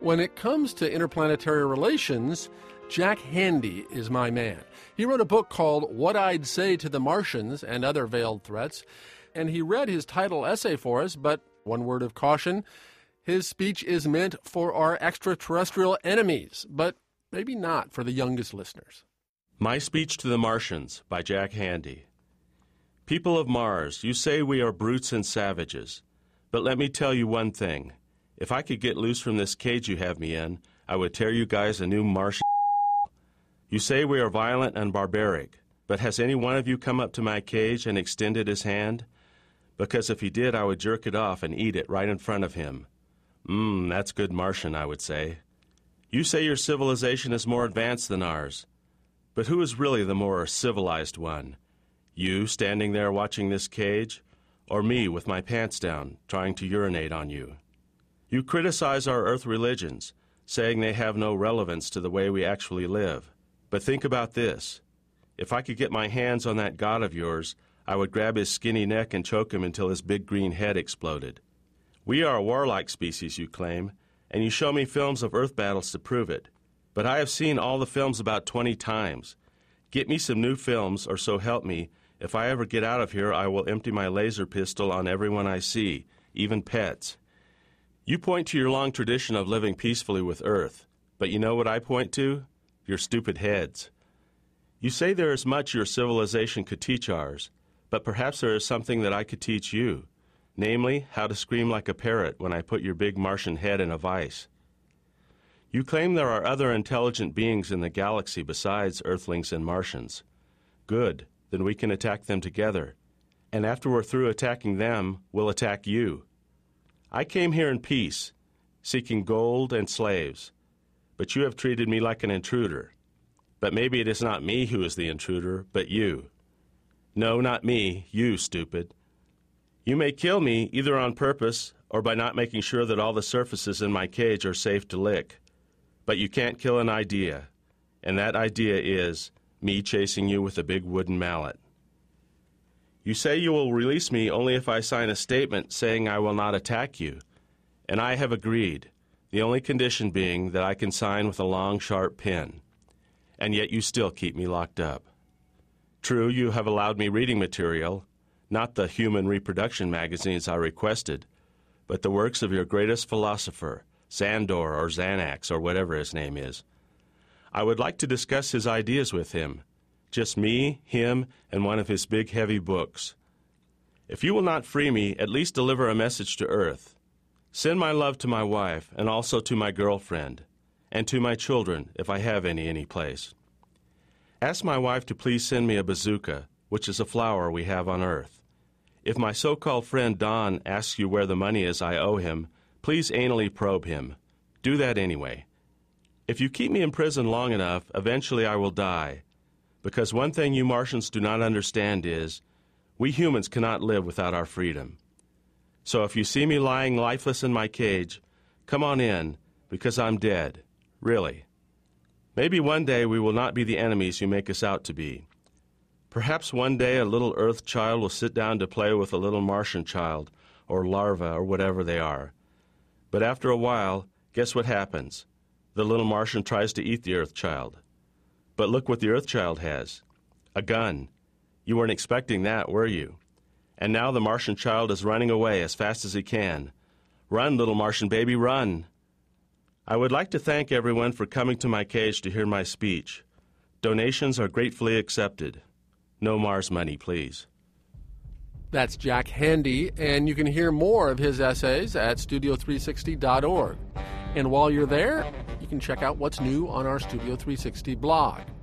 When it comes to interplanetary relations, Jack Handey is my man. He wrote a book called What I'd Say to the Martians and Other Veiled Threats, and he read his title essay for us, but one word of caution, his speech is meant for our extraterrestrial enemies, but maybe not for the youngest listeners. My Speech to the Martians by Jack Handey. People of Mars, you say we are brutes and savages, but let me tell you one thing. If I could get loose from this cage you have me in, I would tear you guys a new Martian. You say we are violent and barbaric, but has any one of you come up to my cage and extended his hand? Because if he did, I would jerk it off and eat it right in front of him. That's good Martian, I would say. You say your civilization is more advanced than ours, but who is really the more civilized one? You standing there watching this cage, or me with my pants down trying to urinate on you? You criticize our Earth religions, saying they have no relevance to the way we actually live. But think about this. If I could get my hands on that god of yours, I would grab his skinny neck and choke him until his big green head exploded. We are a warlike species, you claim, and you show me films of Earth battles to prove it. But I have seen all the films about 20 times. Get me some new films, or so help me. If I ever get out of here, I will empty my laser pistol on everyone I see, even pets. You point to your long tradition of living peacefully with Earth, but you know what I point to? Your stupid heads. You say there is much your civilization could teach ours, but perhaps there is something that I could teach you, namely, how to scream like a parrot when I put your big Martian head in a vice. You claim there are other intelligent beings in the galaxy besides Earthlings and Martians. Good, then we can attack them together, and after we're through attacking them, we'll attack you. I came here in peace, seeking gold and slaves, but you have treated me like an intruder. But maybe it is not me who is the intruder, but you. No, not me, you, stupid. You may kill me either on purpose or by not making sure that all the surfaces in my cage are safe to lick. But you can't kill an idea, and that idea is me chasing you with a big wooden mallet. You say you will release me only if I sign a statement saying I will not attack you, and I have agreed, the only condition being that I can sign with a long, sharp pen. And yet you still keep me locked up. True, you have allowed me reading material, not the human reproduction magazines I requested, but the works of your greatest philosopher, Xandor or Xanax or whatever his name is. I would like to discuss his ideas with him. Just me, him, and one of his big heavy books. If you will not free me, at least deliver a message to Earth. Send my love to my wife, and also to my girlfriend, and to my children, if I have any place. Ask my wife to please send me a bazooka, which is a flower we have on Earth. If my so-called friend Don asks you where the money is I owe him, please anally probe him. Do that anyway. If you keep me in prison long enough, eventually I will die. Because one thing you Martians do not understand is, we humans cannot live without our freedom. So if you see me lying lifeless in my cage, come on in, because I'm dead. Really. Maybe one day we will not be the enemies you make us out to be. Perhaps one day a little Earth child will sit down to play with a little Martian child, or larva, or whatever they are. But after a while, guess what happens? The little Martian tries to eat the Earth child. But look what the Earth child has. A gun. You weren't expecting that, were you? And now the Martian child is running away as fast as he can. Run, little Martian baby, run. I would like to thank everyone for coming to my cage to hear my speech. Donations are gratefully accepted. No Mars money, please. That's Jack Handey, and you can hear more of his essays at studio360.org. And while you're there, you can check out what's new on our Studio 360 blog.